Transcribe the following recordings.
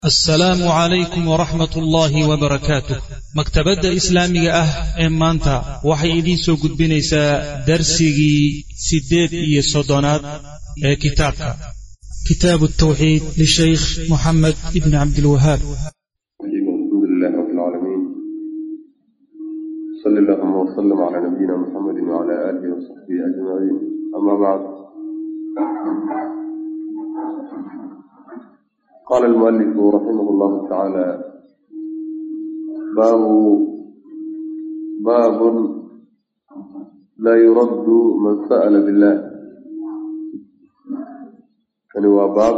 السلام عليكم ورحمة الله وبركاته. مكتبة إسلامية إمانتا وحي إدين سو قدبينيسا درسي سيدات يصدونات كتابك كتاب التوحيد للشيخ محمد ابن عبد الوهاب. الحمد لله رب العالمين، صلى الله وسلم على نبينا محمد وعلى آله وصحبه أجمعين. أما بعد، قال المؤلف رحمه الله تعالى: باب لا يرد من سأل بالله. كان هو باب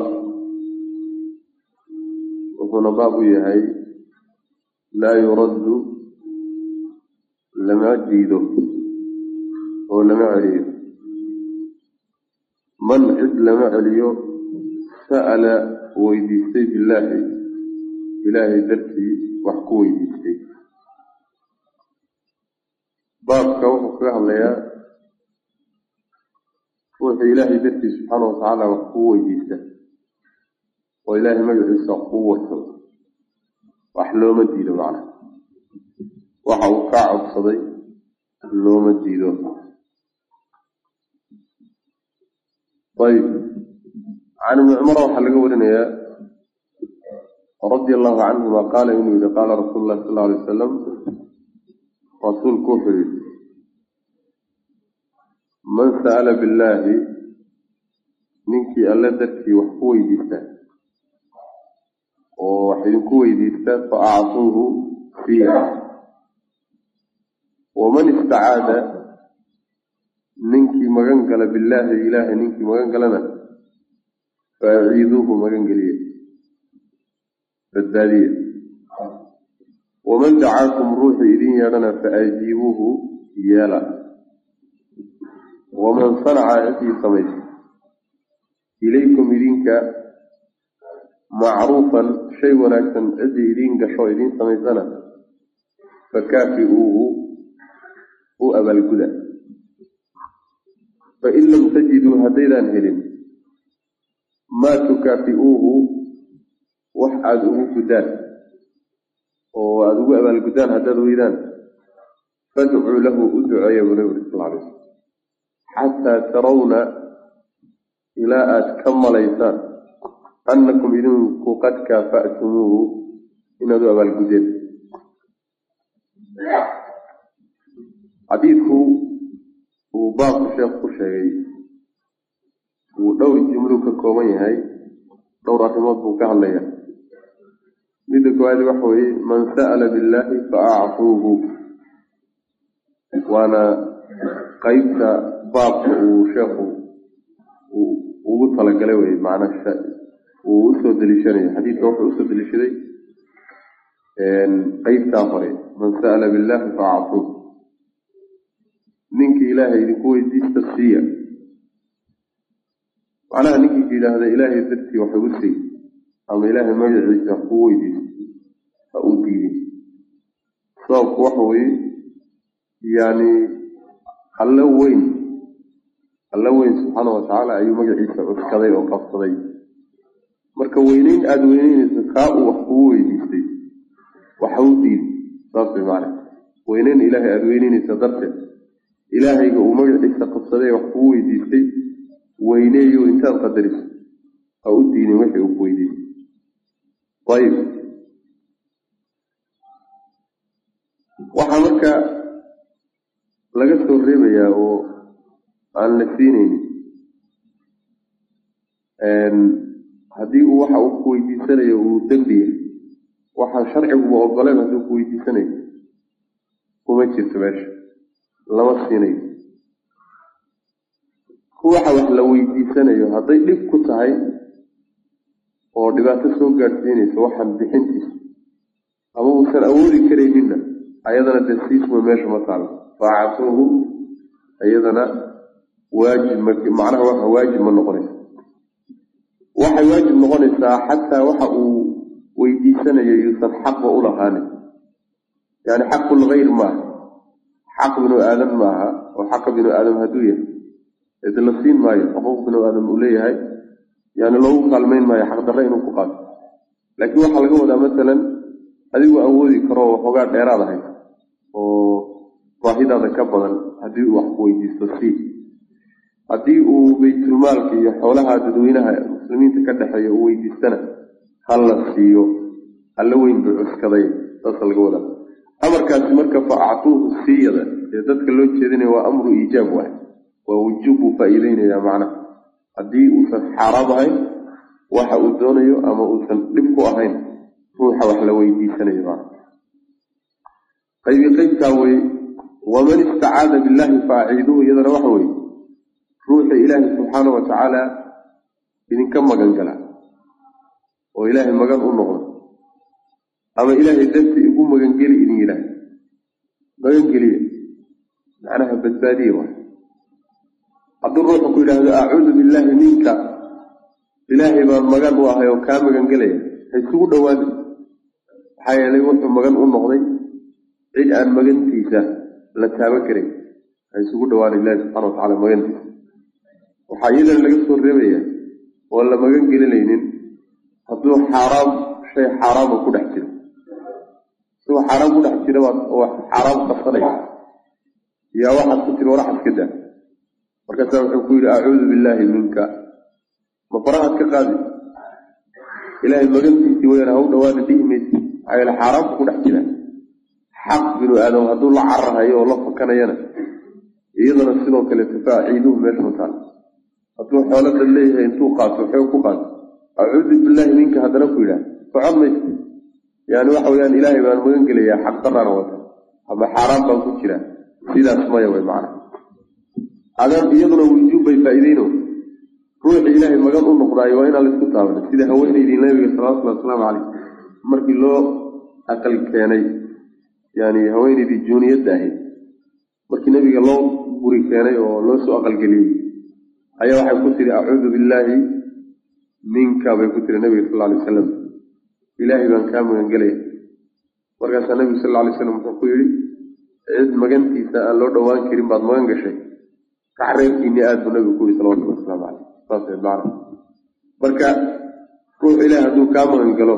وهنا باب يهي لا يرد لم يجيده ولم يعليه. من عد لم يعليه سأل ويديستي بالله إلهي ذاتي وحكو ويديستي. باب كوفك الله وحي إلهي ذاتي سبحانه وتعالى وحكو ويديسته، وإلهي مجلس قوته وأحلوم الدينه معنا وحوكع الصدي أحلوم الدينه. طيب، عن ابن عمر وحلقه ورنيا رضي الله عنهما قال إنه قال رسول الله صلى الله عليه وسلم: رسول كفر من سأل بالله منك ألا دركي وحكوي ديسته وحينكوي ديسته فأعطوه فيها. ومن استعاد منك مغنقل بالله إله منك مغنقلنا فأعيذوه مغنقلية بالدالية. ومن دعاكم روح إذين يرنا فأجيبوه يالا. ومن صنع في صميت إليكم إذينك معروفا شيء ولكن أدي إذينك شو إذين صميتنا فكافئوه هو أبا القدى. فإن لم تجدوا هديدا هلم ما تكافئوه وحدوه قدان وأدوه أبا القدان هدادوا إذان فادعوا له أدعوا يا بنور صلى الله عليه وسلم حتى ترون إلى أتكمل إيسان أنكم إذنكم قد كافأتموه إن أدوه أبا القدان. حديثه وباب الشيخ الشيخ ودور الجملوك الكومي هاي دور رحمات بوكا الليا لذلك هذا وحوي: من سأل بالله فأعطوه. وانا قيبت باب وشيخ وقلت لك لوي معنى الشيء وأسود لشني حديث وحوي أسود لشني قيبت آخري: من سأل بالله فأعطوه. منك إلهي لكوي ديست السيئة معناها نجي إلى هذا إلهي ذاتي وحوسي أما إلهي مجعي تقوي دي فأوديه صوف وحوي يعني اللوين سبحانه وتعالى أي مجعي كذي وقصدي مركوينين أدوينين الزكاء وحوي دي وحودي صوف معنا وينين إلهي أدوينين صدرته إلهي ومجعي قصدي وحوي دي وينيو إنسان قدرس أو الدين وحي وكويدي. طيب، وحمك لقد الربية عن نفسيني هديه وحا وكويدي سنة ودنبيه وحا شرعه وأقلان هديه كويدي سنة ومجر تباش لما السيني waxa wax la weydiisanayo haday dhib ku tahay oo dhibaato soo gaarsiinayso waxan bixintiisa ama uu san awoodi kareenina ayadana dasiismo meesha ma taalo faa'atuhu ayadana waajib macnaha waxa waajib ma noqonayso waxa waajib noqonaysa xataa waxa uu weydiisanayo yuusan xaq u lahayn yani xaqul ghayr ma xaq ibn aadam ma oo xaq ibn aadam haduu yahay إذا لسين ماي حقوق بنو آدم أوليه هاي يعني لو قال مين ماي حق درين وقال laakiin waxa laga wadaa masalan adigu awoodi karo waxoogaa dheeraad ahay oo baahidaada ka badan haddii uu wax ku weydiisto haddii uu baytulmaalka iyo xoolaha dadweynaha muslimiinta ka dhexeeya uu weydiistana hala siiyo alla weyn buu cuskaday taasa laga wadaa amarkaasi marka faactuuhu siiyada ee dadka loo jeedinaya waa amru iijaab waay waa wujuub buu faa'iideynaya macnaha haddii uusan xaaraam ahayn waxa uu doonayo ama uusan dhib ku ahayn ruuxa wax la weydiisanayo macnaha qaybtaa wey waman istacaada billahi faaciiduhu iyadana waxa weye ruuxa ilaahay subxaanahu watacaala idinka magan gala oo ilaahay magan u noqdo ama ilaahay darti igu magangeli idin yidhaah magangeliya macnaha badbaadiye waay hadduu ruuxu ku yidhaahdo acuudu billaahi minka ilaahay baan magan u ahay oo kaa magangelaya ha isugu dhowaani maxaa yeelay wuxuu magan u noqday cid aan magantiisa la taaban karin ha isugu dhowaan ilaahi subxana watacaala magantiisa waxaa iyadana laga soo reebaya oo la magan gelinaynin hadduu shay xaaraama ku dhex jiro isagoo xaaraam ku dhex jira wax xaaraam qasanaya yaa waxaad ku tiri waraxad ka daa markaasaa wuxuu ku yidhi acuudu billaahi minka ma farahaad ka qaadi ilaahay magantiisii wayaan ha u dhawaana dhihi maysi maxaa yeele xaaraamka ku dhex jira xaq binu aadam hadduu la cararahayo oo la fakanayana iyadana sidoo kale tafaaciiduhu meesha mataal hadduu xooladan leeyahay intuu qaato xoog ku qaato acuudu billaahi minka haddana ku yidhaah socod maysa yani waxa weyaan ilaahay baan magan gelayaa xaq daraana wata ama xaaraan baan ku jiraa sidaas maya way macna adan iyaduna wujuub bay faa'iideyno ruuxi ilaahay magan u noqdaayo waa inaan laisku taabana sida haweenaydii nabiga salawatullahi wasalaamu caleyh markii loo aqal keenay yani haweenaydii juuniyadda ahayd markii nabiga loo guri keenay oo loo soo aqalgeliyey ayaa waxay ku tiri acuudu billaahi minka bay ku tiri nabiga sal alay wasalam ilaahay baan kaa magan gelaya markaasaa nabigu sal alay slam wuxuu ku yidhi cid magantiisa aan loo dhowaan karin baad magan gashay kacreebkiinii aad buu nabigu ku yidhi salawatullahi wasalaamu caleyh saas macna marka ruux ilaahay hadduu kaa magan galo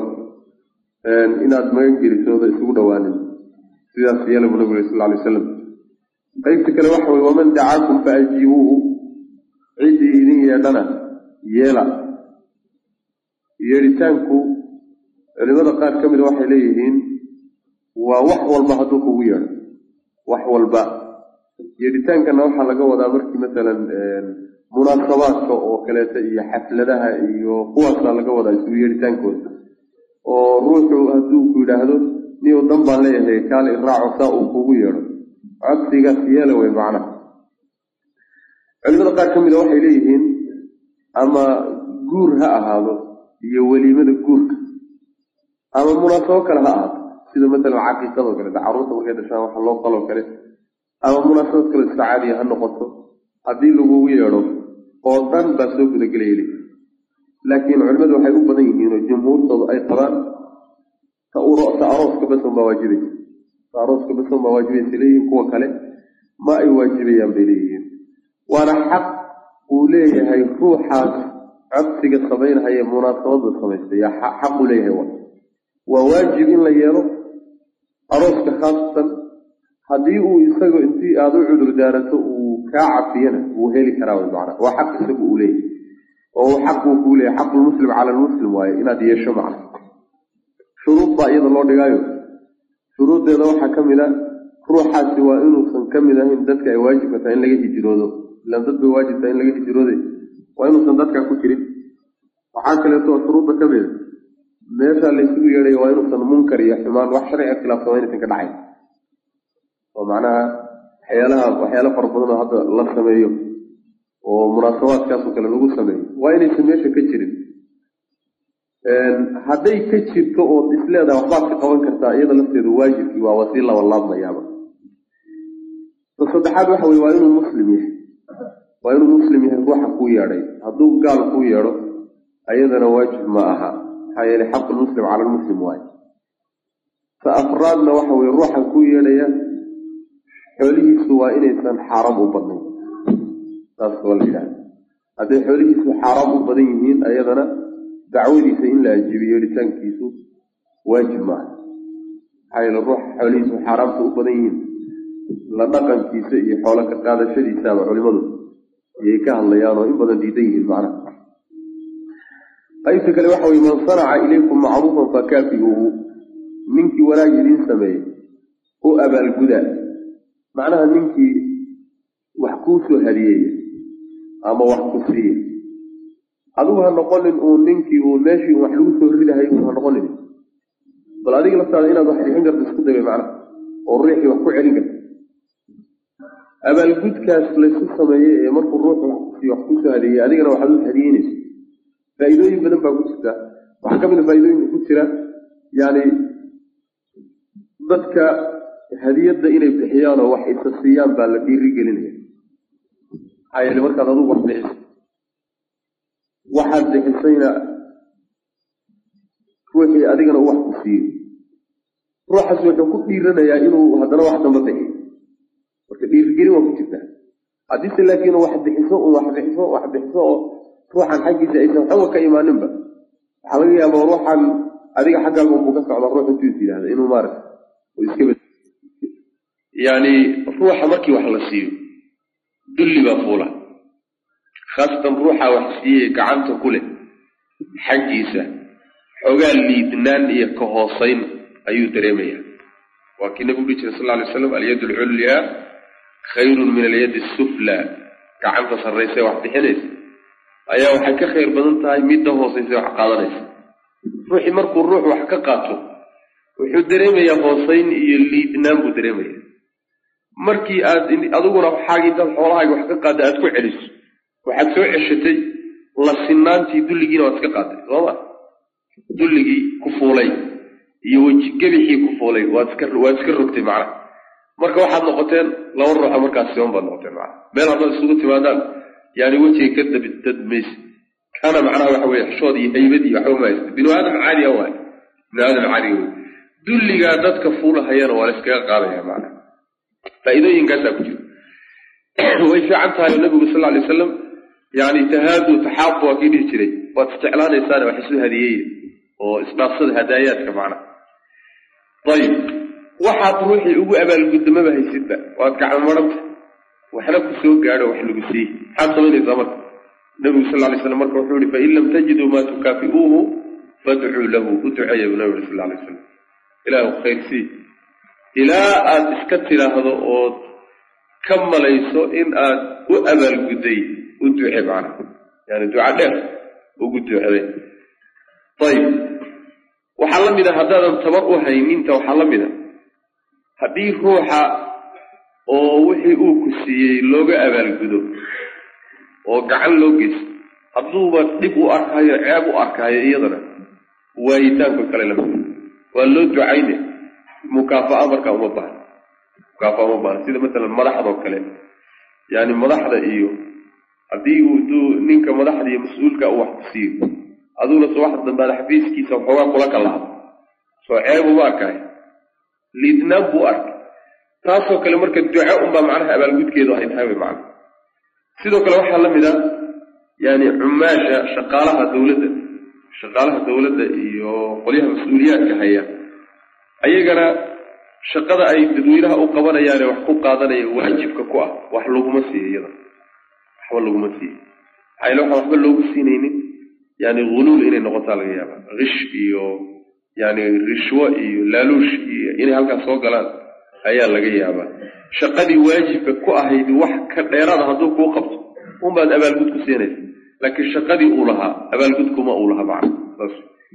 inaad magan gelisooda isugu dhowaanin sidaas yeela buu nabigu sal alay wasalam qaybta kale waxa weye waman dacaakum faajiibuuhu ciddii idin yeedhana yeela yeedhitaanku culimada qaar ka mida waxay leeyihiin waa wax walba hadduu kugu yeedho wax walba yeedhitaankana waxaa laga wadaa markii masalan munaasabaadka oo kaleeta iyo xafladaha iyo kuwaasaa laga wadaa isugu yeedhitaankooda oo ruuxu hadduu ku yidhaahdo niyow dan baan leeyahay kaale iraaco saa uu kugu yeedho codsigaas yeela wey macnaha culimada qaar ka mida waxay leeyihiin ama guur ha ahaado iyo weliimada guurka ama munaasabo kale ha ahaato sida masalan caqiiqadoo kale carruurta markay dhashaan waxa loo qaloo kale ama munaasabad kale sacaadiya ha noqoto haddii lagugu yeedho oo dhan baa soo gudagelayali laakiin culimadu waxay u badan yihiin oo jumhuurtooda ay qabaan ta arooska basan baa waajibaysa ta arooska basan baa waajibaysa leeyihiin kuwa kale ma ay waajibayaan bay leeyihiin waana xaq uu leeyahay ruuxaas codsiga samaynhaya munaasabada samaystay yaa xaq uu leeyahay waa waajib in la yeelo arooska khaasatan haddii uu isagu intii aada u cudur daarato uu kaa cafiyana wuu heli karaa way macnaa waa xaq isagu uu leeyahay oo xaq uu kuu leeyahay xaqulmuslim cala almuslim waaye inaad yeesho macna shuruud baa iyada loo dhigaayo shuruuddeeda waxaa ka mid a ruuxaasi waa inuusan ka mid ahayn dadka ay waajibka tahay in laga hijroodo ilaan dad bay waajib tahay in laga hijroode waa inuusan dadkaa ku jirin waxaa kaleeto oo shuruudda ka mida meeshaa laysugu yeedhaya waa inuusan munkar iyo xumaan wax sharciga khilaafsama inaysan ka dhacayn oo macnaha waxyaala fara badan oo hadda la sameeyo oo munaasabaadkaasoo kale lagu sameeyo waa inaysan meesha ka jirin hadday ka jirto ood isleedaha waxbaad ka qaban kartaa iyada lafteedu waajibkii waa wasii labalaabmayaaba ta saddexaad waxa weye waa inuu muslim yahay ruuxa kuu yeedhay hadduu gaal kuu yeedho ayadana waajib ma aha maxaa yeelay xaqulmuslim cala almuslim waaye ta afraadna waxa weye ruuxa kuu yeedhaya xoolihiisu waa inaysan xaaraam u badnayn saas waa la yidhahda hadday xoolihiisu xaaraam u badan yihiin ayadana dacwadiisa in la ajiibiyo litaankiisu waajib maaha xayla ruux xoolihiisu xaaraamta u badan yihiin la dhaqankiisa iyo xoolo ka qaadashadiisaaba culimadu ayay ka hadlayaan oo in badan diidan yihiin macnaha qaybta kale waxa weye man sanaca ilaykum macruufan fakaafi'uuhu ninkii wanaag idiin sameeyey u abaalgudaa macnaha ninkii wax kuu soo hadiyeeya ama wax ku siiye adigu ha noqonin uu ninkii uu meeshii wax lagu soo ridahay uu ha noqonin bal adiga laftaada inaad wax bixin karto isku dayay macnaha oo ruuxii wax ku celin karto abaalgudkaas laysu sameeyey ee markuu ruuxu wax ku soo hadiyeeyey adigana waxaad u hadiyeynaysa faa'iidooyin badan baa ku jirta waxaa ka mid a faa'iidooyinka ku jira yani dadka hadiyadda inay bixiyaan oo wax isa siiyaan baa la dhiirigelinaya maxaa yeele markaad adugu wax bixiso waxaad bixisayna ruuxii adigana u wax ku siiyo ruuxaas wuxuu ku dhiiranayaa inuu haddana wax damba bixiyo marka dhiirigelin waa ku jirtaa haddiise laakiin wax bixiso oo ruuxan xaggiisa aysan waxba ka imaaninba waxaa laga yaabaa ruuxan adiga xaggaaga unbuu ka socdaa ruux intuu is yidhahda inuu maaragta iska yani ruuxa markii wax la siiyo dulli baa fuula khaasatan ruuxa wax siiyey gacanta ku leh xaggiisa xoogaa liidnaan iyo ka hoosayn ayuu dareemayaa waa kii nabigu dhihi jiray sal alla alay waslam alyad alculyaa khayrun min alyadi asuflaa gacanta sarraysa wax bixinaysa ayaa waxay ka khayr badan tahay midda hoosaysa wax qaadanaysa ruuxii markuu ruux wax ka qaato wuxuu dareemayaa hoosayn iyo liidnaan buu dareemayaa markii aad adiguna waxaagii intaad xoolahaaga wax ka qaadda aad ku celiso waxaad soo ceshatay la sinaantii dulligiina waad iska qaatay sooma dulligii ku fuulay iyo weji gebixii ku fuulay waad iska rogtay macnaha marka waxaad noqoteen laba ruuxa markaas siman baad noqoteen macnaha meel haddaad isugu timaadaan yani wejiga ka dabidadmaysa kana macnaha waxa weye xishood iyo haybad iyo waxba mahaysta binu aadam caadiya waay binu aadam caadiga wey dulligaa dadka fuulahayana waa la iskaga qaadaya macnaha faa'iidooyinkaasaa ku jira way fiican tahay nabigu sal alay wasalam yani tahaadu taxaabu waa kii dhihi jiray waad isjeclaanaysaane wax isu hadiyeeya oo isdhaafsada hadaayaadka macnaha ayib waxaad ruuxii ugu abaalgudamaba haysidba waad gacmo maranta waxna ku soo gaadho wax lagu siiye maxaad samaynaysaa marka nabigu sal alay slam marka wuxuu yihi fain lam tajiduu maa tukaafi'uuhu fadcuu lahu u duceeya bu nabi sal alay wasalam ilaahu khayr sii ilaa aad iska tidhaahdo ood ka malayso in aad u abaalgudday u duce macnaha yani duca dheer ugu duceday ayib waxaa la mid a haddaadan tabar u hayninta waxaa la mid a haddii ruuxa oo wixii uu ku siiyey looga abaalgudo oo gacan loo geysto hadduuba dhib u arkaayo ceeb u arkaayo iyadana waayitaanka kale lamid waa loo ducaynaya mukaafa'a markaa uma baahna sida masalan madaxdoo kale yani madaxda iyo haddii uu ninka madaxda iyo mas-uulka uu wax ku siiyo aduguna soo wax dambaada xafiiskiisa waxoogaa kula ka lahado soo ceeb uma arkaayo liidnaan buu arkay taasoo kale marka duco unbaa macnaha abaalgudkeedu ay tahay way macnaha sidoo kale waxaa la mid a yani cumaasha shaqaalaha dawladda iyo qolyaha mas-uuliyaadka haya ayagana shaqada ay dadweynaha u qabanayaane wax ku qaadanaya waajibka ku ah wax laguma siiyo iyada waxba laguma siiyo maxaa yeele waxaan waxba loogu siinaynin yani huluul inay noqotaa laga yaaba kish iyo yani rishwo iyo laaluush iyo inay halkaas soo galaan ayaa laga yaabaa shaqadii waajibka ku ahayd wax ka dheeraada hadduu kuu qabto unbaad abaalgud ku siinaysa laakiin shaqadii uu lahaa abaalgudkuma uu lahaa macna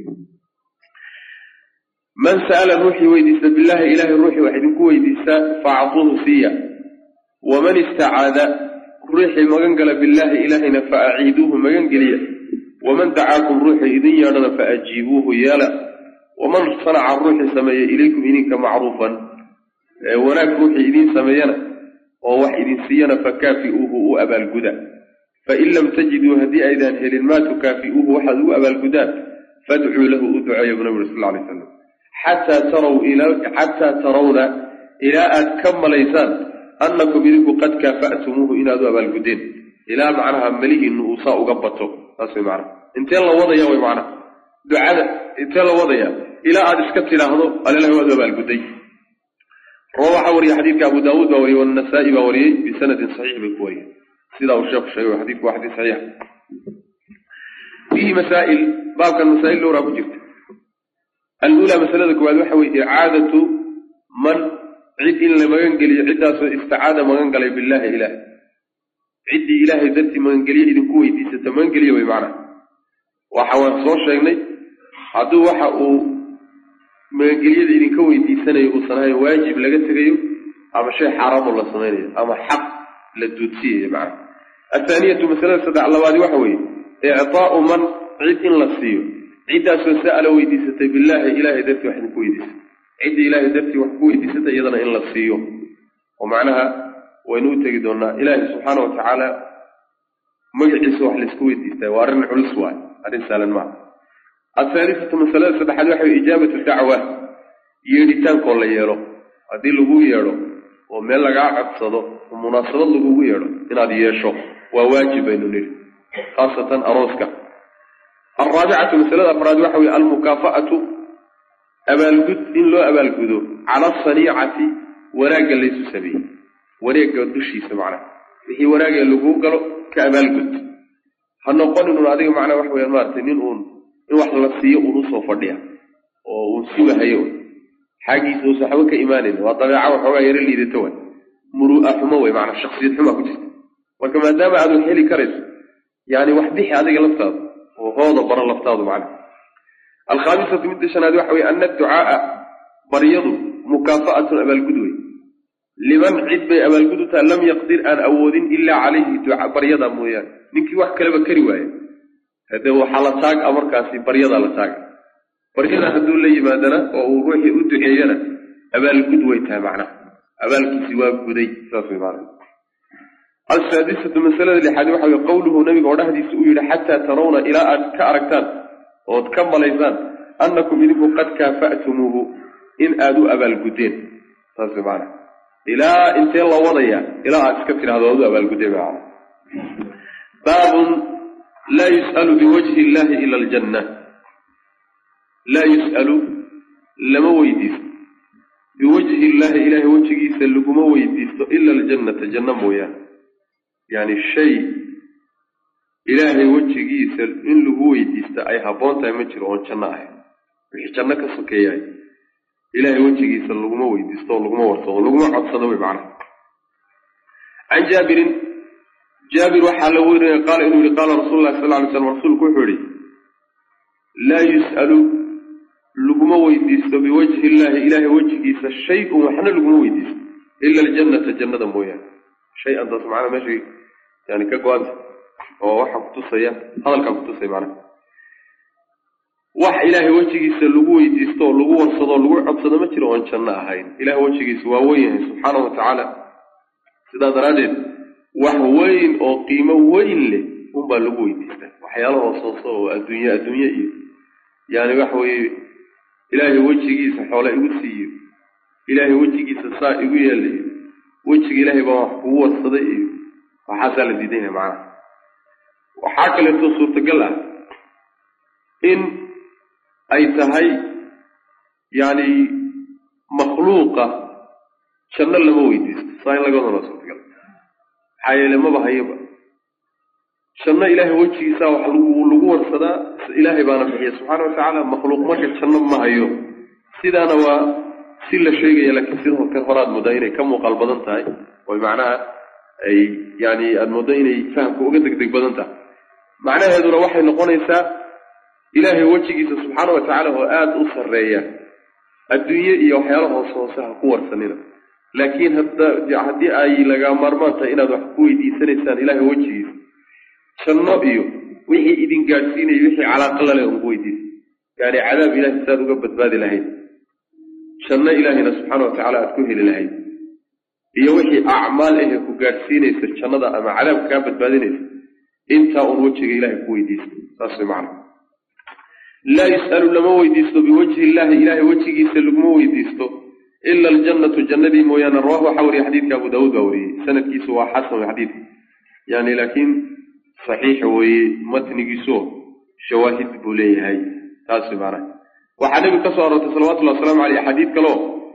man sa'ala ruuxii weydiista billahi ilaahay ruuxii wax idinku weydiistaa faactuuhu siiya waman istacaada ruuxii magan gala billaahi ilaahayna fa aciiduuhu magan geliya waman dacaakum ruuxii idin yeedhana fa ajiibuuhu yeela waman sanaca ruuxii sameeya ilaykum idinka macruufan wanaag ruuxii idiin sameeyana oo wax idin siiyana fakaafi'uuhu u abaalguda fain lam tajiduu haddii aydaan helin maa tukaafi'uuhu waxaad ugu abaalgudaan fadcuu lahu u duceeya bu nabi sal alay wasalam xataa tarawna ilaa aad ka malaysaan annakum idinku qad kaafa'tumuuhu inaad u abaalgudeen ilaa macnaha malihiinu uu saa uga bato saas way macnaha intee la wadaya way macnaha ducada inta la wadaya ilaa aad iska tiraahdo Alle waa abaalguday رواه وري حديث أبو داود وري والنسائي وري بسند صحيح بكوري سيدا وشيخ شيء وحديث واحد صحيح فيه مسائل باب كان مسائل لو رابو جبت الأولى مسألة كواد وحوي إعادة من عد لما ينقل عدة استعادة ما ينقل بالله إله عدي إله ذاتي ما ينقل إذن كويتي ستمنقل يوي معنا وحوان صور شيئا حدو وحقو ما ينقل إذن كويتي سنة يقصنها واجب لقتغيو أما شيء حرام الله صنعيه أما حق للدوتسيه معنا الثانية مسألة سدع الله وادي وحوي إعطاء من عد لصيه عدة سأل ويديسة بالله إله ذاتي وحن كويديس عد إله ذاتي وحن كويديسة أيضا إن لصيه ومعناها وينو تجدون إله سبحانه وتعالى مجلس وحل كويديسة وارن علسوا هذا سأل معه الثالثة مسألة سدح وحوي إجابة الدعوة يريتان كل يرو هذه لغو يرو ومن لقى عقصده ومناصرة لغو يرو إن هذه يشو وواجب إنه نير خاصة أروسك الرابعة مسألة أفراد وحوي المكافأة أبالجد إن لو أبالجدو على الصنيعة وراق ليس سبيه وراق الدشي سمعنا فيه وراق اللغو قالوا كأبالجد هنقول إنه هذه معنى وحوي المارتنين إن واحد لصيه ونصه فرديها ونسوه هيون حاجي سوسحوه كإيمانين وطبيعة وحوى يرلي ذي توان مروءة حموه معنى الشخصية حموه كجست وكما دام هذا الحيلي كرس يعني وحديح هذه اللفتاظ وهذا برا اللفتاظ معنا الخامسة من الشناد وحوي أن الدعاء بريض مكافأة أبا القدوي لمن عد أبا القدوة لم يقدر أن أود إلا عليه دعاء بريضا مويان نكي واحد كلمة كرواية هذا هو حالتاك أمر كاسي بريضا لتاك بريضا هدو لي مادنا وروحي أدعينا أبا القدوة تابعنا أبا الكسواب قدي صافي معنا السادسة مسألة لحديث وحوي قوله نبي قوله دي سؤال حتى ترون إلى أن كأركتان وتكمل إذن أنكم إنكم قد كافأتموه إن آدوا أبا القدين صافي معنا إلى إنت الله وضيع إلى أسكتر هذا أبا القدين معنا باب لا يسأل بوجه الله إلى الجنة لا يسأل لما ويديس بوجه الله إله وجهه سلكم ويديس إلا الجنة جنة مويا يعني الشيء إلهي وجهه سل إن له ويديس أي هبون تيمتر عن جنة وحي جنة كسكياي إلهي وجهه سلكم ويديس لكم ورصه لكم عطصده معنا عن جابر وحلوه قال إنه قال رسول الله صلى الله عليه وسلم رسول كحوري لا يسأل لقم ويديس بوجه الله إله وجهه الشيء وحنا لقم ويديس إلا الجنة جنة مويا شيء أنت سمعنا ماشي يعني كقواد ووحى كتصيا هذا الكلام كتصيا معنا وح إله وجهه لقم ويديس لقم ورصده لقم عبصده ما ترى عن جنة هاين إله وجهه سواويه سبحانه وتعالى سيدا درجة وحوين أو قيمة وين له هم بلغوا يديسته وحياله وصوصه الدنيا يعني وحوي إلهي وجهي سحوله يوسي إلهي وجهي سصاء يقول وجه إلهي هو الصديق وحصل الدين معه وحاكل التصور تقلها إن أي تهي يعني مخلوقة شن الله هو يديست صاين لقونا رسول تقلها حيا لما بهيبا شن إلهي وجهي ساوى لغور صدا إلهي بانا بحيه سبحانه وتعالى مخلوق مركز شن ما هيو سيدانا وسيلا شيء لكن سيدهم كفراد مدينة كم وقال بدنتها ومعناها أي يعني المدينة يفهم كوجدك دك بدنتها معناها هذا روحي نقول إنسان إلهي وجهي سبحانه وتعالى هو آد أسر ريا الدنيا يوحيالها وصوصها قوة سنين لكن هدي أي لقى مرمانتا إلى ضحكوي دي سنة إلهي وجهي شنبيو وحي إذن قاسيني وحي على قلة لأنقوي دي يعني عذاب إلهي سادو قبت بادي لهين شنا إلهينا سبحانه وتعالى أتكوه للهين إيا وحي أعمال إيه كو قاسيني سر شندا أما عذاب كابت بادي نيس إنتا أنوجه إلهي كوي ديس تصري معنا لا يسأل لما ويديستو بوجه الله إلهي وجهه سلقم ويديستو إلا الجنة جنة مويانا رواه حوري حديث أبو داود ووري سنة كيسوا حسن حديث يعني لكن صحيح ومتن كيسوا شواهد بوليه هاي taasi maana waxa nabi ka soo aroortay sallallahu alayhi wasallam ali xadiid kale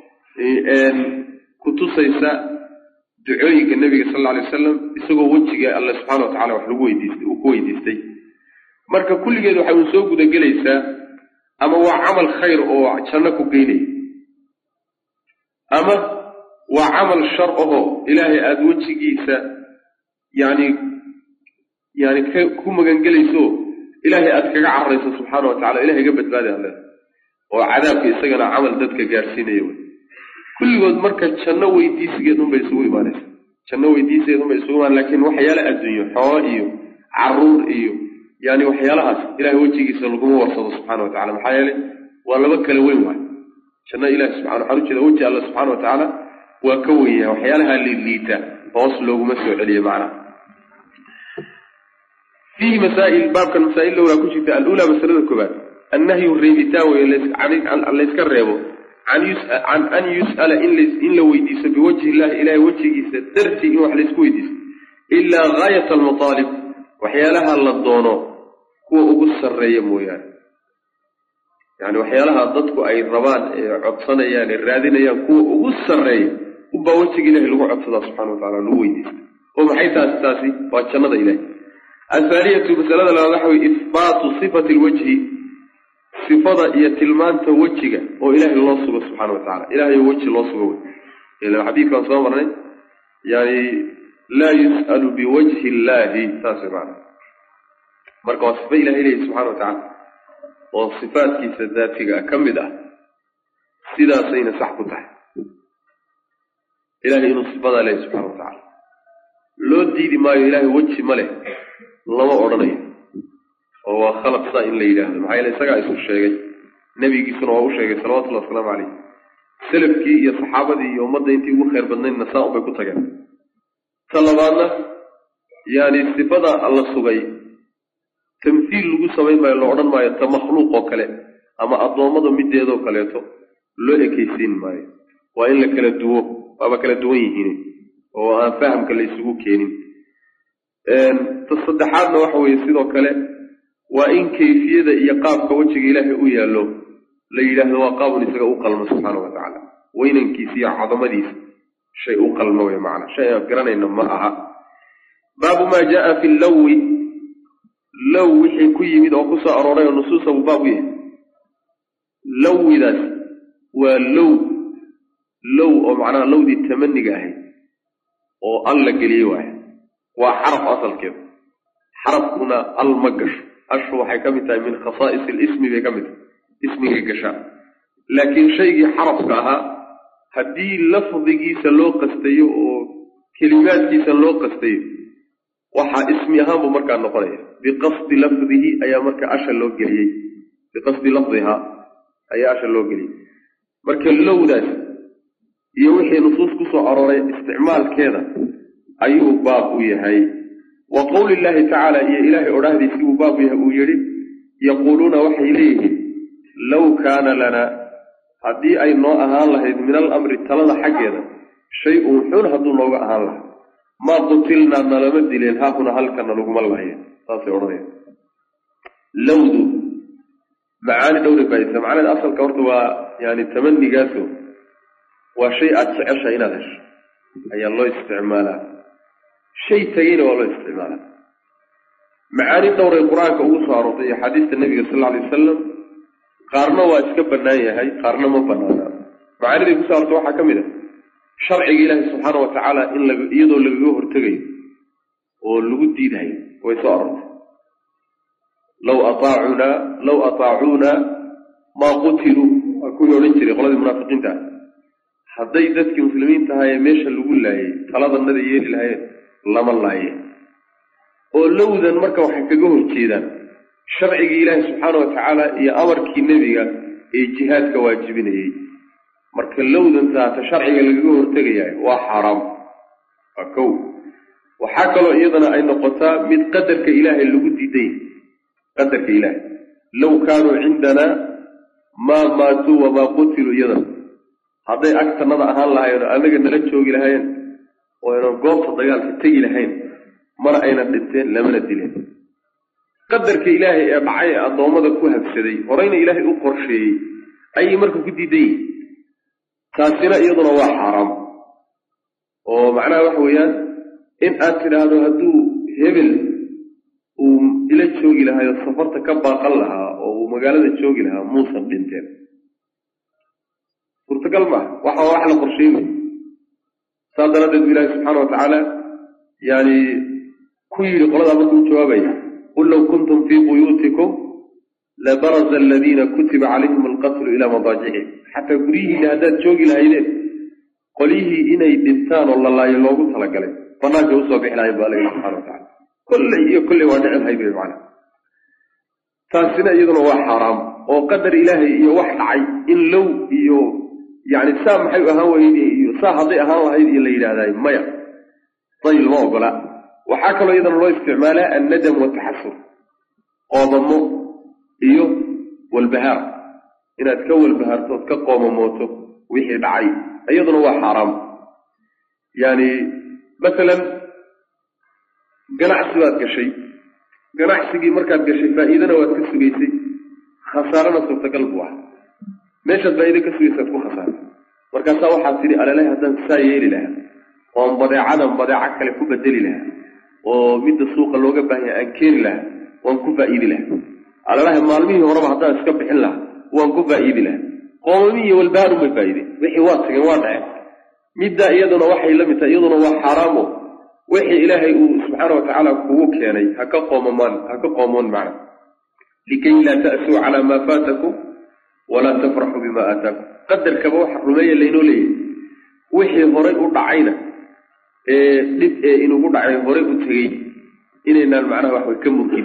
kutusaysa ducooyinka nabiga sallallahu alayhi wasallam isagoo wajiga Allah subhanahu wa ta'ala wax lagu weydiistay uu ku weydiistay marka kulligeed waxa uu soo guda galaysaa ama waa amal khayr oo janno ku geynay ama waa amal shar oo ilaahay aad wajigiisa yani ku magan galayso ilaahay aad kaga carrayso subhanahu wa ta'ala ilaahay ga badbaadi Allah oo cadaabka isagana amal dadka gaarsiinayo kulligood marka janno weydiisigeed bay isugu imaanaysaa janno weydiisigeed bay isugu imaan laakiin waxyaalo adduunyo xoolo iyo caruur iyo yani waxyaalahaas ilaahay wajigiisa lagu warsado subhanahu wa ta'ala maxaa yeelay waa laba kala weyn waay janno ilaahay subhanahu wa ta'ala waji Allah subhanahu wa ta'ala waa ka weeyaa waxyaalaha liita hoos looguma soo celiyo macna في مسائل باب كان مسائل لو كنت الأولى مسألة الكبار النهي الريبتاوي عن الإسكريبو عن أن يسأل إن لو يديس بوجه الله إلى وجهه سترتي إن وحل يسكويديس إلا غاية المطالب وحيالها اللضونو هو أقص الريم يعني وحيالها ضدك أي الربان عطسنا يعني الرادين هو أقص الريم وبوجه الله اللي هو عطسنا سبحانه وتعالى لو يديس ومحيث أستاسي واتشنض إليه الثانية مسألة النحوي إثبات صفة الوجه صفة يتلمان توجهه وإله الله سبحانه وتعالى إله يوجه الله سبحانه إلى الحديث كان صامرنا يعني لا يسأل بوجه الله تاسبعا مركز صفة إله سبحانه وتعالى والصفات كيس ذاتك أكمدة سيدا سين سحبته إله إنه صفة الله سبحانه وتعالى لو دي ما إله وجه ملك لما أرنيه وهو خلق صائم ليلة معايا لسجع يسوع الشيء نبي جسنا وهو شيء صلوات الله والسلام عليه سلف كي يا صحابة دي يوم مدة أنتي وخير بدنا النساء بيكون تجاه صلى الله يعني استفادة الله سبحانه تمثيل لجو سبحانه ما يلعن ما يتمخلوق وكله أما أضوى مدة مدة هذا وكلته لا يكيسين ماي وإن لك الدو أبا كلا دوين هنا وأنا فاهم كلا يسوق كينين تصدحاتنا وحوي يصير وكله وإن كيفية إيقاف كوجه إلهي ويالله لا إله هو قاب نسجع أقل سبحانه وتعالى وإن كيفية عظمة دي شيء أقل نوع معنا شيء أقرنا إنما أها باب ما جاء في لو وحي كي مد أقصى أراري النصوص وبابه لو ذات ولو أو معناه لو دي التمني جاهي أو الله قليه واحد وحرف أصل كده حرف هنا المجر أشهر حكمتها من خصائص الاسم بكمته اسمه الجشاء لكن شيء حرف كها هدي لفظ جيس لو قستيه كلمات جيس لو قستيه وحا اسمها بمركع النقرية بقصد لفظه أي مركع أشهر لو جريه بقصد لفظها أي أشهر لو جريه مركع اللو ذات يوحي نصوص كسو عراري استعمال كذا أيه باب ويهي وقول الله تعالى يا إلهي أرهدي سيو باب ويهي يقولون وحي إليه لو كان لنا هدي أي نوع أهان الله من الأمر التلال حقنا شيء حون هدو الله أهان الله ما قتلنا نلمد لين هاكنا هلكنا لكم الله تاسي أرهدي لو دو معاني دوري بايسة معاني الأصل كورتوا يعني تمني قاسو وشيء أتسعر شيئنا ذش أي الله استعماله شيء تجينا والله استعماله معاني دور القرآن كأوصار في حديث النبي صلى الله عليه وسلم قارنا واسكب الناية هاي قارنا ما بنانا معاني دي كأوصار توحى كمينة شرع إله سبحانه وتعالى إن يدو لغوه ارتقي ولغو الدين هاي ويصارت لو أطاعونا ما قتلوا أكون يورنشري قلت المنافقين تعالى حدي ذاتك مسلمين تهاي ميشا اللغو الله ثلاثة النبي يلي لهاي لما الله ولو ذا المركة وحكاقوه الكيدان شرعي إله سبحانه وتعالى يا أمرك النبي جهاد كواجبين مركة لو ذا انت شرعي لقوه ارتقيا وحرام أكو وحكى له أيضا أن قطاع من قدرك إله اللي دين قدرك إله لو كانوا عندنا ما ماتوا وما قتلوا أيضا هذا أكثر نضع أهان لها أنا قد نلتشوك لهاين وأنا قوة الضيال تتجي لهاين مرأينا الدين لمن الدين qadarka ilaahay ee dhacay adoomada ku habsaday horeyna ilaahay u qorsheeyay ay marka ku diiday taasina iyaduna waa xaraam oo macnaha waxa weeyaan in aad tiraahdo hadduu hebel uu ila joogi lahaa oo safarta ka baaqan lahaa oo uu magaalada joogi lahaa muusan dhinteen suurtagal ma waxa wax la qorsheeyay saadaradeed ilaahay subxaanahu wa tacaala yani ku yidhi qolada markuu jawaabaya qul low kuntum fii buyuutikum لبرز الذين كتب عليهم القتل إلى مضاجعهم حتى قريه لهذا الجوغ الهيدين قليه إني دمتان والله يلوغو تلقلي فناك يوصف إحنا يبالي سبحانه وتعالى كل وادع الهيدين معنا فاسنا أيضا هو حرام وقدر إلهي يوحد عي إن لو يعني سامح أهوه ساحضي أهوه هيدي اللي هذا ميا طيب الموضوع لا وحاك له أيضا الله استعماله الندم والتحسر قوضمه والبهار إن أتكون البهار تتكقوا مموته ويحي دعي أيضا هو حرام يعني مثلا قناع سواد كشيء قناع سيجي مركز كشيء فإذا نوات كسويسي خسارة نصف تقلب واحد ماشت فإذا كسويسي تكون خسارة مركز سوا حاسيري على لها هذا سايري لها وانبضع عدم بضع عكا لكو بدلي لها ومد السوق اللوغة بهي أنكير لها وانكو فائدي لها على الله المعلمين وربع هذا اسكب حلا وانكو فائدي لها قومية والبهار ما فائدي وحوات سكوات مدى أيضنا وحي لم أيضنا وحرامه وحي إلهي سبحانه وتعالى كوك يعني هكا قومون معنا لكي لا تأسوا على ما فاتكم ولا تفرحوا بما آتاكم قدر كبوح الرمية اللي نولي وحي هوريك ودعينا إنه قدعي هوريك وتغي إننا المعنى وحوي كم ممكن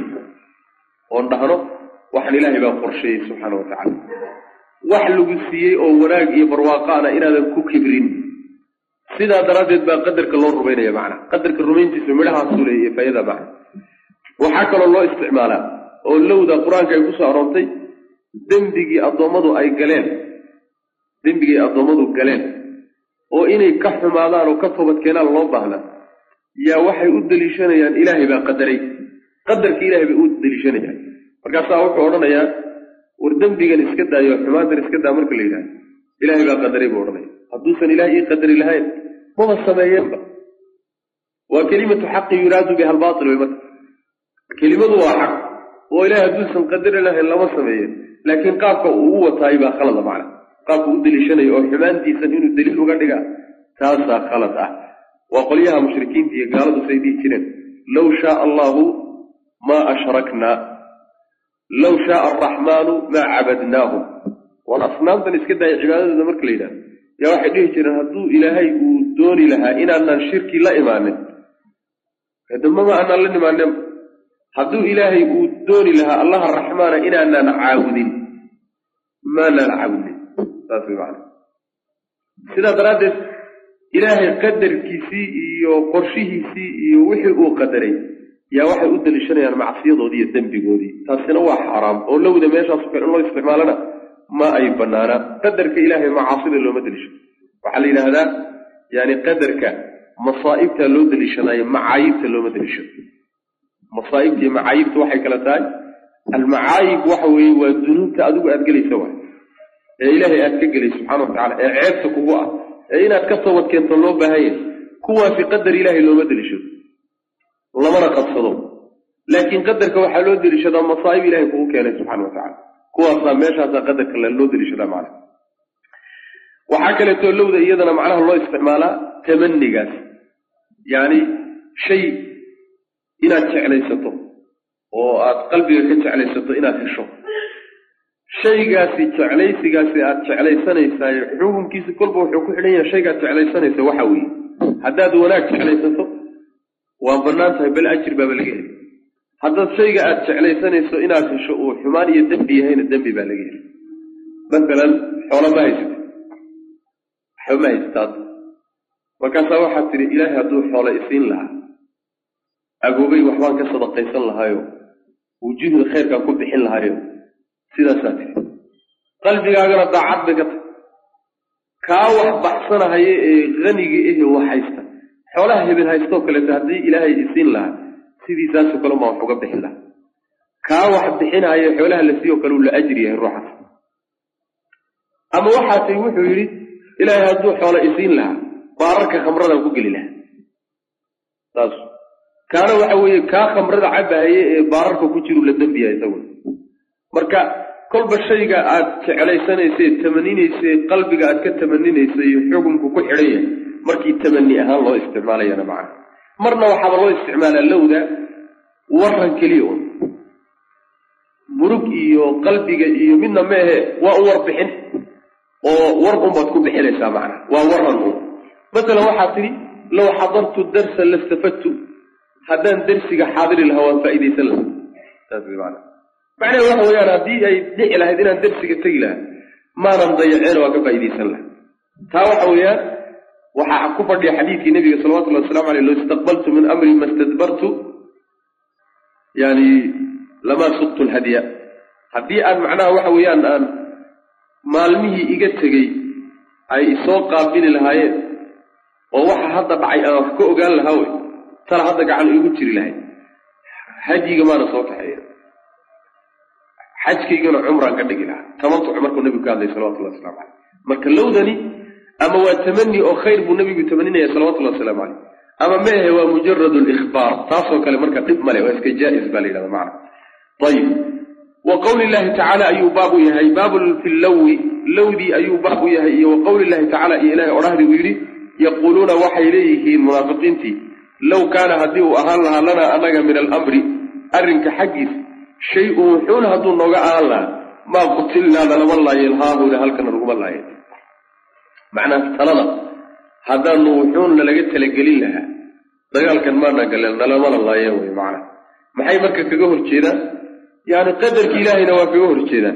وانتهنه وحن إلهي بقرشي سبحانه وتعالى وحلو قسيه أو وراق يبرواقانا إنا ذنكو كبرين سيدا درادت بقى قدرك الله الرمين يا معنا قدرك الرمين جسم لها سورية فإذا معنا وحكى الله استعمالا ولو ذا قرآن كيقص أرانتي دمدقي أضمضوا أي قلين دمدقي أضمضوا قلين وإني كفر مالان وكفبت كنال الله بهنا يا وحي أدليشان يعني إلهي بقى قدري قدرك إلهي بأود دليشانها markaas waxa oranaya war dambigan iska daayo xumaanta iska daa marka la yiraahdo ilaahay baa qadaray buu oranaya haduusan ilaahay qadari lahayn ma sameeyeenba waa kalimatu xaq yuraadu biha al-baatil wa kalimadu waa xaq oo ilaahay haduusan qadari lahayn lama sameeyeen laakiin qaabka uu wataay baa khalad macna qaabka uu daliishanayo oo xumaantiisa inuu daliil uga dhiga taasa khalad ah waa qoliyaha mushrikiinta iyo gaaladu saydii jireen law shaa Allahu ما أشركنا لو شاء الرحمن ما عبدناهم والأصنام تنسكدها عبادة ذمرك لينا يا واحد يهجر هدو إلهي ودوني لها إن أن الشرك لا إيمان هذا ما أن الله إيمان هدو إلهي ودوني لها الله الرحمن إن أننا نعاودين ما نعاودين تاسي معنا سيدا درادس إلهي قدر كيسي وقرشه سي وحي قدري يا واحد أدل الشريعة المعصية ضدي الذنب جودي تاسنا حرام أو لو ده ماشى سكر الله استعمالنا ما أي بنانا قدرك إلهي معاصي لو ما دلش وحلينا هذا يعني قدرك مصائب لو دلشنا معايب لو ما دلش مصائب معايب توحي كلاتاي المعايب وحوي والذنوب تأدوب أتجلي سوا إلهي أتجلي سبحانه وتعالى عيبتك هو أين أتكسرت كنت الله بهاي كوا في قدر إلهي لو ما دلش الله ما قصدوا لكن قدرك وحلو دي لشدا مصائب إلهي فوق يعني سبحانه وتعالى كوا أصلا ماشي هذا قدرك اللو دي لشدا معنا وحكى لتولو ذا إيضنا معناه الله استعماله تمني قاس يعني شيء إنا تعلي سطو وقلبي كتعلي سطو إنا تشو شيء قاسي تعلي سقاسي تعلي سنة يسايحوهم كيس قلبه وحكو حليا شيء قاسي تعلي سنة يسوحوي حداد وناك تعلي سطو وبرنامج بالأجر بابلغيه هذا الشيء قاعد عليه سنة سئنا في الشؤون حمانية الدنبي هين الدنبي بالغيه مثلا حول ما يجب حول ما يستاد وكان سوى حتى إلهي هدو حول إسين لها أقوبي وحوان كصدق يسن لها يوم وجيه الخير كان كل بحين لها يوم سيدا ساتر قلبي قاقنا ضاعت بك كاوح بحصنا هي غني إيه وحيستا حولها هبل هايستوك لتهدي إلهي إسين لها سيدي ساسو كلما وحوق بحين لها كاوح بحنا حولها لسيو كانوا لأجري الروح أما وحاتي وحو يريد إلى هدو حول إسين لها بارك خمرنا وقل لها تاس كان وحوي كا خمرنا عبها هي بارك وكجروا للدنبيا يسوي مركا كل بشيء على سنة يصير 80 يصير قلبك كتمنين يصير حكمك كحرية مركي تمني الله استعماله أنا معه مرنا وحب الله استعمال اللودة ورن كليون مرقي وقلبك منا ما هي وأور بحن وورقم بتكون بحلسة معنا وورنه مثلا واحد لو حضرت الدرس اللي استفدته هذا درسك حاضر الهواء فائدة سلم تابع معنا معنى وهو يعني دي أي دي إلى هذين درسك تقيلها ما نضيعين وكفائدة سلم تاوح ويا وحكفر لي حديث النبي صلى الله عليه وسلم عليه لو استقبلت من أمري ما استدبرت يعني لما صدت الهدية هدية معناها وحويا الآن maalmihii iga tagay ay soo qaabili lahaayeen oo waxa hadda dhacay aan ka ogaan lahaa way tala hadda gacan igu jiri lahayd hajiga maana soo taxay xajkiigana umraan ka dhigi lahaa tamantu markuu nabigu ka hadlay sallallahu alayhi wasallam marka lowdani ama waa tamanni oo khayr buu nabigu tamanninaya sallallahu alayhi wasallam ama ma aha waa mujarrad al-ikhbar taasoo kale marka dib male waa iska jaa'iz baa leeyahay macna طيب وقول الله تعالى أي باب يهي باب في لودي أي باب يهي وقول الله تعالى إله أرهد ويري يقولون وحي إليه المنافقين لو كان هديه أهلها لنا أنك من الأمر أرنك حقيس شيء حول هدو النوغاء الله ما قتلنا لنا والله يلهاه لهلك نرغم الله يهي معنى تلنا هذا النوحون للقيت تلقلين لها دقال كان ما نقل لنا لما الله يهي معنا محي مركة كقهر كذا يعني قدر إلهي نوافقه الجيدان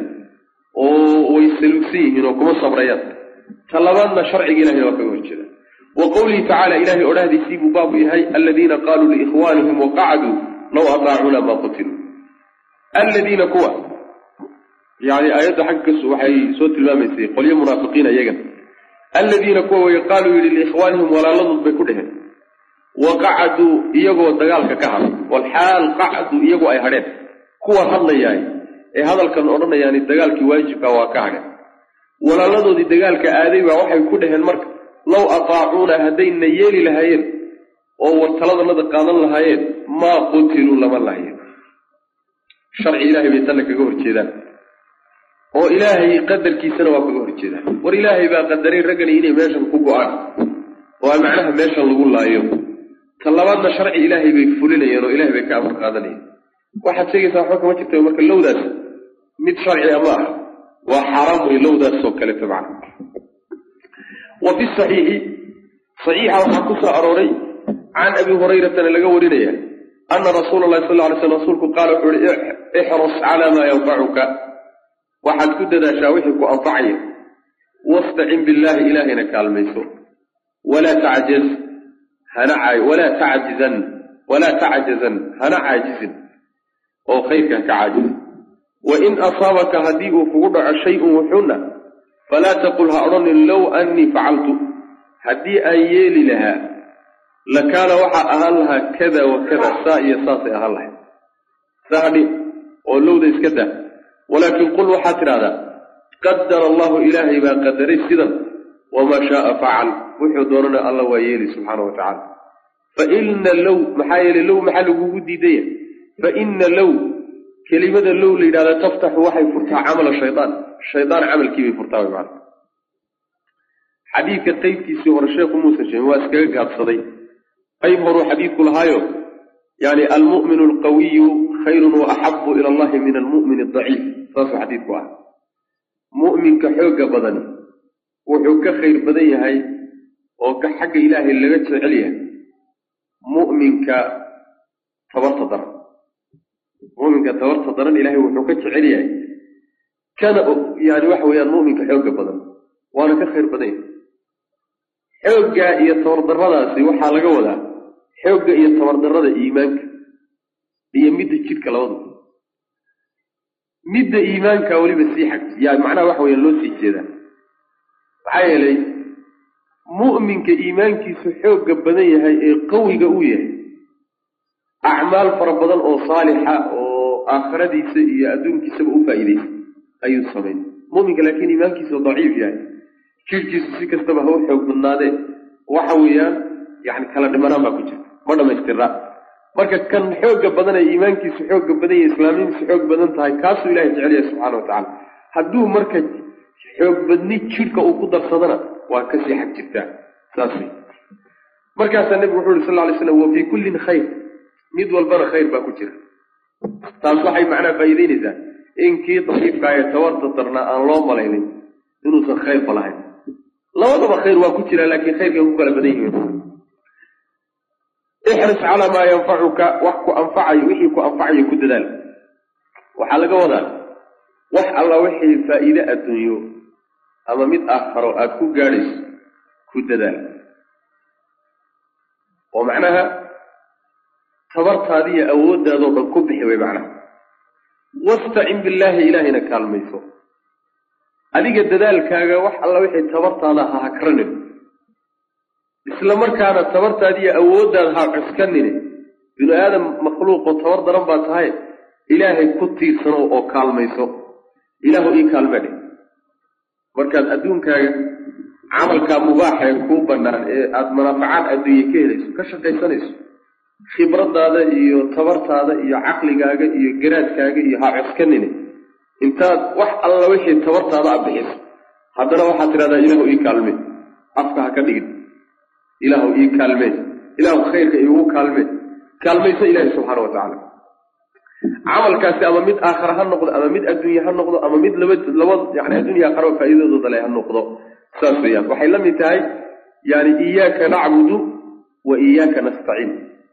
ويسلوسيه وكما صبريات طلبنا شرع إلهي نوافقه الجيدان وقوله تعالى إلهي أولاد يسيب باب إلهي الذين قالوا لإخوانهم وقعدوا لو أطاعونا ما قتلوا الذين كوا يعني آيات حق وحي صوت المامسي قل يا منافقين يجب الذين كوا ويقالوا لإخوانهم ولا لضد بكلهم وقعدوا يجوا دجالك كهر والحال قعدوا يجوا أي هرب kuwa hadlayay ee hadalkan oranayaan dagaalkii waajibka waa ka hagan walaaladoodii dagaalka aaday waa waxay ku dhaheen marka law ataauna hadayna yeeli lahaayeen oo wartaladana qaadan lahaayeen ma qutilu lama lahaayeen sharci ilaahay bay tan kaga horjeedaan oo ilaahay qadarkiisana waa kaga horjeedaan war ilaahay baa qadaray ragani inay meeshan ku go'aan oo macnaha meeshan lagu laayo talabaadna sharci ilaahay bay fulinayeen oo ilaahay bay ka amar qaadanayeen waxaad sheegaysaa waxba kama jirto marka lowdaas mid sharci ama ah waa xaraam way lowdaas oo kale tabcan wa fi saxiixa waxaa ku soo arooray can abi hurayrata laga warinaya anna rasuulullaahi sallallahu alayhi wasallam rasuulku qaala wuxuu yidhi ixras calaa maa yanfacuka waxaad ku dadaashaa wixii ku anfacaya wastacin billaahi ilaahayna kaalmayso walaa tacjaz walaa tacjazan hana caajizin oo khayrka ka caajis wa in asaabaka hadii uu kugu dhaco shay'un wuxuna fala taqul ha arani law anni fa'altu hadii ay yeeli laha lakana waxa ahaan laha kada wa kada saa'iya saasi ahaan laha saadi oo lowda iska daa walakin qul waxa tirada qaddara allah ilaahi ba qadaray sidan wama shaa fa'al wuxuu doonana allah waa yeeli subhanahu wa ta'ala fa inna law maxayli law maxalugu diidaya فإن لو كلمة لو لإذا تفتح وحي فرتها عمل الشيطان عمل كيف فرتها معنا حديث التيب كيسي ورشيخ موسى شنواس كيف صدي أي مروا حديث كل هايو يعني المؤمن القوي خير وأحب إلى الله من المؤمن الضعيف صار حديث واحد مؤمن كحوق بدني وحوق خير بدني هاي وكحق إلهي اللي جت عليها مؤمن كتورط ضرر مؤمن كتورط ضرر إلهي وحوق عليها كان يعني وحوي المؤمن كحوق بدن وأنا كخير بدني حوق يتورط الرضا وحا لقولا حوق يتورط الرضا إيمانك هي مدة جدك لوضع مدة إيمانك ولي بسيحك يعني معناه وحوي اللوسي كذا عايلي مؤمن كإيمانك سحوق بدني هاي قوي قوية أعمال فربضان أو صالحة أو aakhiradiisa iyo adduunkiisaba u faa'iidaysa ayuu samayn. muuminka laakiin iimaankiisa daciif yahay, jirkiisu si kastaba ha u xoog badnaadee waxa weeyaan yani kala dhimanaan baa ku jirta, ma dhamaystirna. marka kan xoogga badan ee iimaankiisu xoogga badan yahay, islaamnimadiisu xoog badan tahay, kaasuu ilahay jecel yahay subxaana watacaala. hadduu marka xoog badni jidhka uu ku darsadana waa kasii xag jirtaa, saas wey. markaasaa nebigu wuxuu yuri sal lla lay slam wa fii kullin khayr, mid walbana khayr baa ku jira. taas waxay macnaa faa'iideynaysaa in kii daciifka ee tawarta darnaa aan loo malaynin inuusan khayrba lahayn. labadaba khayr waa ku jiraa, laakiin khayrkay ku kala badan yihiin. ixris calaa maa yanfacuka, wax ku anfacayo wixii ku anfacayo ku dadaal. waxaa laga wadaa wax alla wixii faa'iide adduunyo ama mid aakharo aad ku gaadhayso ku dadaal. oo macnaha tabartaada iyo awooddaadoo dhan ku bixi way macnaha. wastacin billaahi, ilaahayna kaalmayso. adiga dadaalkaaga wax alla wixii tabartaada ha hakranin, isla markaana tabartaada iyo awooddaada ha cuskanine. binu aadam makhluuqoo tabar daran baa tahay, ilaahay ku tiirsano oo kaalmayso. ilaahu ii kaalmedhe. markaad adduunkaaga camalkaa mubaaxa ee kuu bannaan ee aada manaafacaad adduunye ka helayso ka shaqaysanayso, khibradaada iyo tabartaada iyo caqligaaga iyo garaadkaaga iyo ha cuskanine. intaad wax alla wixii tabartaada a bixiso haddana waxaad tidhahdaa ilaahu ii kaalmee. afka ha ka dhigin, ilaahu ii kaalmee, ilaahu khayrka iigu kaalmee. kaalmayso ilaahi subxaana wa tacaala. camalkaasi ama mid aakhara ha noqdo ama mid adduunye ha noqdo ama mid laba yani adduunya aakhara faa'iidadooda le ha noqdo. saas weeyaan waxay la mid tahay yani iyaaka nacbudu wa iyaaka nastaciin.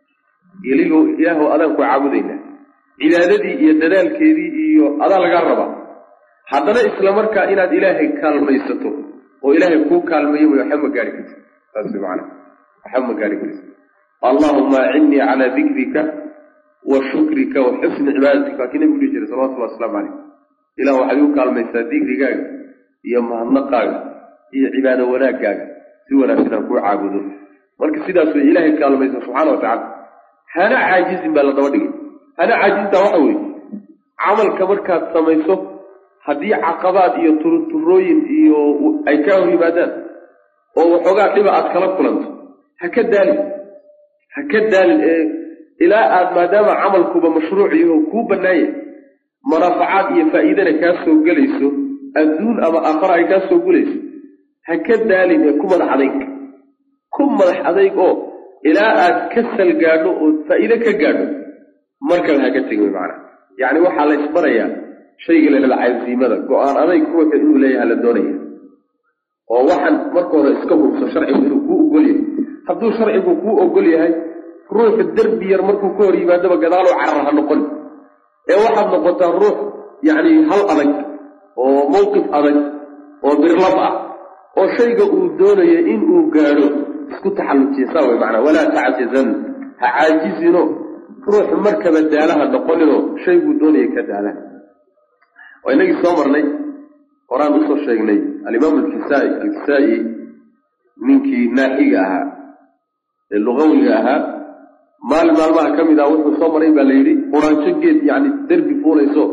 ilaahu adaan ku caabudaynaa, cibaadadii iyo dadaalkeedii iyo adaa lagaa rabaa. haddana isla markaa inaad ilaahay kaalmaysato oo ilaahay kuu kaalmayo way waxba ma gaari karti. saas wey macana, waxba ma gaari karti. allahuma acinnii calaa dikrika wa shukrika wa xusni cibaadatika. waa kii nabigu dhihi jiray salawatullahi wasalaamu calayh. ilah waxaad igu kaalmaysaa dikrigaaga iyo mahadnaqaaga iyo cibaado wanaaggaaga, si wanaagsan aan kuu caabudo. marka sidaas way ilaahay kaalmaysa subxaana wa tacaala. hana caajizin baa la daba dhigay. hana caajiztaa waxa weeye camalka markaad samayso haddii caqabaad iyo turunturooyin iyo ay kaa hor yimaadaan oo waxoogaa dhiba aad kala kulanto, ha ka daalin ee ilaa aad maadaama camalkuba mashruuc yaho kuu bannaaya, manaafacaad iyo faa'iidana kaa soo gelayso, adduun ama aakhara ay kaa soo gulayso, ha ka daalin ee ku madax adayg oo ilaa aad ka sal gaadho oo faa'iide ka gaadho markale ha ka tegin way macnaha. yacni waxaa la isbarayaa shayga lalala casiimada, go-aan adayg ruuxa inuu leeyahay la doonaya. oo waxaan marka hore iska hubso sharcigu inuu kuu ogol yahay. hadduu sharcigu kuu ogol yahay, ruuxa derbi yar markuu ka hor yimaadaba gadaaloo carar ha noqon, ee waxaad noqotaa ruux yacni hal adag oo mawqif adag oo birlab ah oo shayga uu doonayo inuu gaadho isku taxallujiya. saa way macnaa walaa tacjizan, ha caajizino. ruux markaba daalaha noqoninoo shayguu doonaya ka daalaan. waa inagii soo marnay horaan usoo sheegnay alimaam alkisaa'i ninkii naaxiga ahaa ee lugawiga ahaa, maalin maalmaha ka mid ah wuxuu soo maray baa la yidhi quraanjo geed yacni derbi fuulayso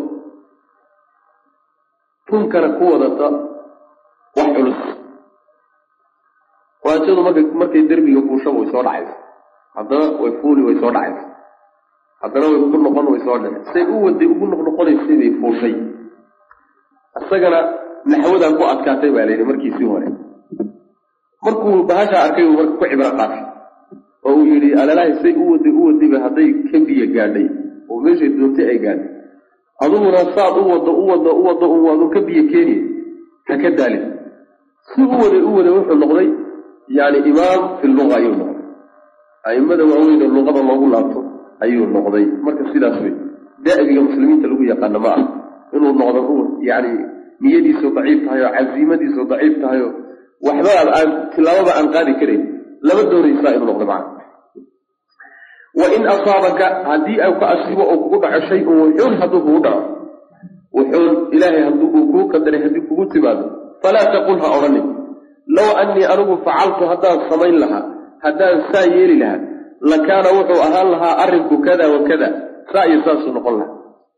tunkana ku wadata wax culus. quraanjadu markay derbiga fuushaba way soo dhacaysa, haddana way fuuli way soo dhacaysa, haddana way ku noqon way soo dhace. say u waday ugu noqnoqonaysay bay fuushay. isagana naxwadan ku adkaatay baa la yidhi markiisii hore. markuu bahashaa arkay uu marka ku cibro qaatay oo uu yidhi alalahay say u wadayba hadday ka biyo gaadhay oo meeshay doontay ay gaadhay, aduguna saad u waddo waadun ka biyo keeniye, ha ka daalin. si u waday wuxuu noqday yani imaam fi luga ayuu noqday. a'immada waaweyn oo luqada loogu laabto ayuu noqday. marka sidaas wey da'biga muslimiinta lagu yaqaano ma ah inuu noqdo ruux yani niyadiisu daciif tahay oo casiimadiisu daciif tahay oo waxba aan tilaababa aan qaadi karayn. lama doonaysaa inuu noqdo macna. wa in asaabaka, haddii ay ku asiibo oo kugu dhaco shay-un wuxuun, hadduu kugu dhaco wuxuun ilaahay hadduu kuu qadaray haddii kugu timaado, falaa taqul ha odhanin low annii anigu facaltu haddaan samayn lahaa, haddaan saa yeeli lahaa, lakaana wuxuu ahaan lahaa arrinku kada wa kada, saa iyo saasuu noqon lahaa.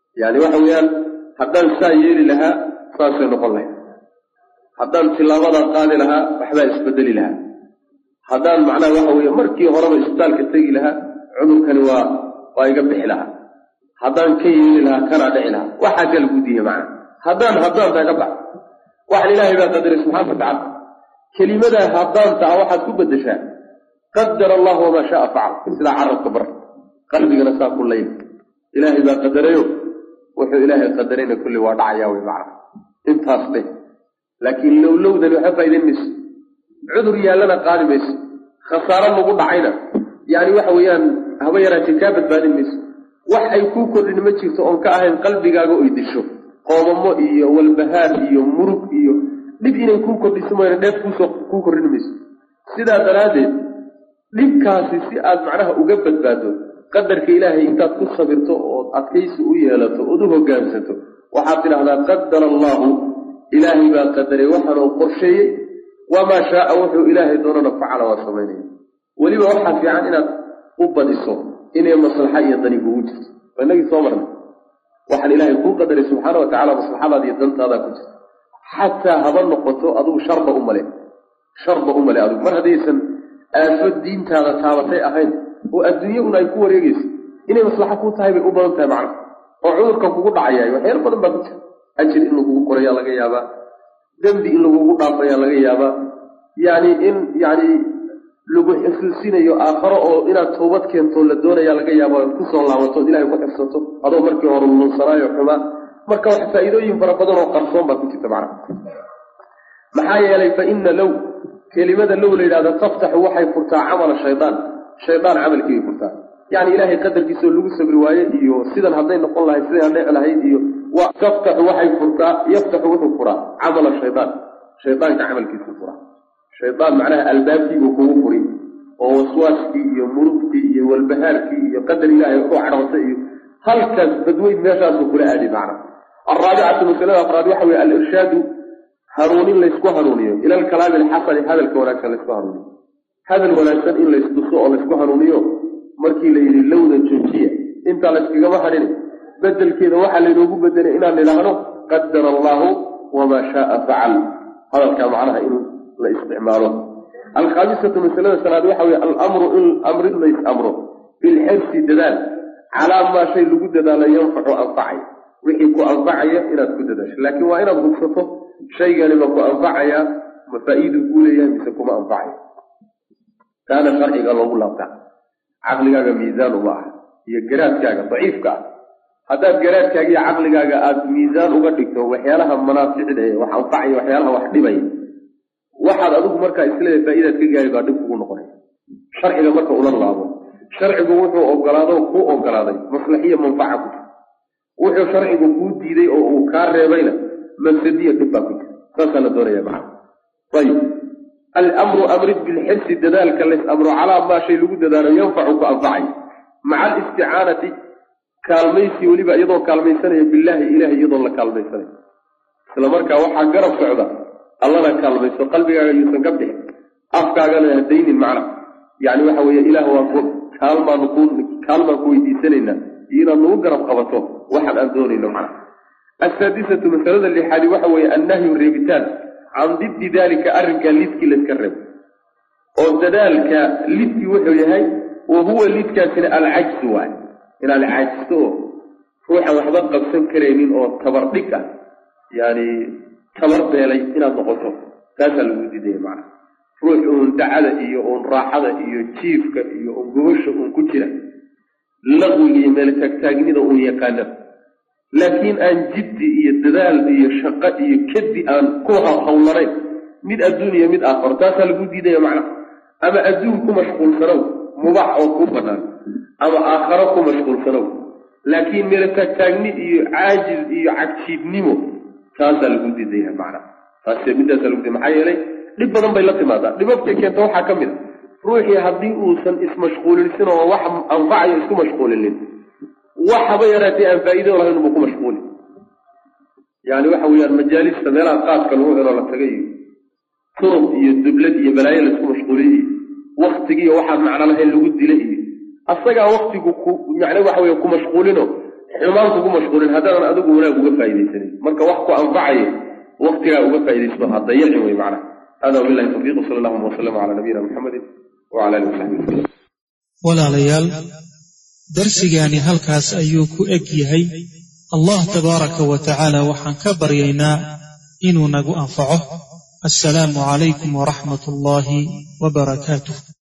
يعني وحويان حدان سايري لها ساسي نقول لها حدان تلاوضا قال لها وحبا اسبدل لها حدان معناه وحويان مركي غرام اسبتال كتاقي لها عمر كانوا ويقبح لها حدان كيري لها كان عدعي لها وحاجة القدية معنا حدان تقبح وحن إلهي بقى قدر سبحانه وتعالى كلمة حدان تعوحد كبدشها قدر الله وما شاء فعل سلا عرض كبر قلبي نساء كل ليل إلهي بقى قدره وحو إلهي قدرين كل وضع ياوي معنا انت أصله لكن لو ذا يحب إذا النس عذر يالنا قادمس خسارة نقول عينا يعني وحويان هويرا تكابت بعد النس وحي كوكو لنمتشي سؤال كأهن قلبي قاقو يدشو قوممو إيو والبهار إيو مرق إيو لبئنا كوكو بسموين ناف كوكو لنمس سيدا دلادي لبكاسي سيئات معناها أقبت بعده قدرك إلهي إنت تكون صبرته أتكيس أيالته أدوه قامسته وحاطل هذا قدر الله إلهي با قدره وحنه قرشي وما شاء وحو إلهي دوننا فعل وصمينه ولما وحا في عن إنا أبا الصوم إنه مصلحة يدني بوجه فإنه صومرنا وحن إلهي كون قدره سبحانه وتعالى مصلحة هذه يدنت هذا كجه حتى هذا النقطة أدو شرب أمالي أدو مر هذه آفد دين هذا تابطي أهين والدنيا هنا يكون ريجيس إنه مصلحة كون تهيب أبا أنت معنا وعذرك كون عياي وحير بدن بكجه أجل إنه قرية لغا يابا ذنبي إنه قرية لغا يابا يعني لغو حسلسين يو آخر أو إنا توبت كنتو لدونا يالغا يابا كسو الله وطو إلهي وحفظته هذا مركي هورو من صراي وحما مركا وحفائدو ينفرقضون وقرصون باكوتي تبعنا محايا يلي فإن لو كلمة لو لإذا تفتح وحي فرطا عمل الشيطان عمل كي فرطا يعني إلهي قدر كيسو لغو سبرواية إيو سيدا هدين نقول الله سيدا هدين على إيو وتفتح وحي فرطا يفتح وحي فرطا عمل الشيطان كعمل كيس فرطا الشيطان معناه البابكي وكوه فري ووسواسكي ومرضكي والبهاركي قدر إلهي وروح عرصي هل كان بدوي ماشاء كل آدي معنا الرابعة مثلا أفراد وحوي الإرشاد هاروني ليسكو هاروني إلى الكلام الحسن هذا الكوناك ليسكو هاروني هذا الولاسان إن ليسكو ليسكو هاروني مركي ليلي اللون الجنسية انت لسكي هاروني بدل كذا واحد لنوبو بدل إنا لنهنه قدر الله وما شاء فعل هذا كان معناها إنه لاستعماله الخامسة مثلا سنة وحوي الأمر ليس أمره بالحرص دلال على ما شيء لقد دلال ينفع أنفعي وحيكو أنفعي إلى تكددش لكن وإنا بغفته شيء لما كو أنفعي مفائد قولي يمسكو ما أنفعي كان شرعي قال الله تعالى عقلك ميزان الله هي قراتك ضعيفك هذا قراتك هي عقلك ميزان وقدك وحيالها منافع ده وحنفعي وحيالها وحدبي waxaad adigu marka isla faa'iidad ka gaari baa dib ugu noqonay sharciga marka uu la laabo sharcigu wuxuu ogolaaday maslaxiyo manfaca ku wuxuu sharcigu ku diiday oo uu ka reebayna mafsadiyo dib baa ku taasana doonaya macna tayib al-amru amrid bil hirs dadalka lis amru ala ma shay lagu dadaalo yanfacu ku anfacay ma'a al-isti'anati kaalmaysi waliba iyadoo kaalmaysanaya billahi ilaahi iyadoo la kaalmaysanay isla marka waxa garab socda الله كلمه قلبك يسن قبله افكاغنا هدين المعنى يعني waxa weeye ilaah waa kalma ku weydiisanayna ina noo garab qabato waxaan aan doonayno macna السادسة مثلا اللي حالي waxa weeye النهي الربيتان عن ضد ذلك arrinka lidki la karab oo dadalka lidki wuxuu yahay oo huwa lidkaasina al-ajz waa ila al-ajz ruuxa waxba qabsan kareenin oo tabardhig ah yani tabar beelay inaad noqoto taasal ugu diiday macna ruux oo dacada iyo oo raaxada iyo jiifka iyo oo gubasho oo ku jira laqwi meel tagtaagnida oo yaqaan laakiin aan jiddi iyo dadaal iyo shaqo iyo kadi aan ku hawlaray mid adduuniya mid aakhir taasal ugu diiday macna ama adduun ku mashquulsano mubaax oo ku banaan ama aakhiro ku mashquulsano laakiin meel tagtaagni iyo caajiz iyo cagsiibnimo taas lagu diiday macna taas midaas lagu diiday maxay yeelay dib badan bay la timaadaa dibabka keento waxa kamid ruuxi hadii uu san ismashquulinsan oo wax anfaayo isku mashquulin waxa bay yaraatay aan faa'iido lahayn inuu ku mashquul yani waxa weeyaan majaalista meelaha qaadka lagu helo la tagay turub iyo dublad iyo balaayo la isku mashquuliyay waqtiga waxa macna lahayn lagu dilay asaga waqtigu ku yani waxa weeye ku mashquulino xumaanku ku mashquulin haddaadan adigu wanaag uga faa'iidaysanin marka wax ku anfacayo waqtigaa uga faa'iidaysto ha dayacin wey macnaha hada wabillahi tawfiiq sala allahuma wasalama calaa nabiyina muxamedin wacala alihi wasaxbihi wasalam walaalayaal darsigaani halkaas ayuu ku eg yahay allah tabaaraka wa tacaala waxaan ka baryaynaa inuu nagu anfaco assalaamu calaykum waraxmat ullaahi wabarakaatuh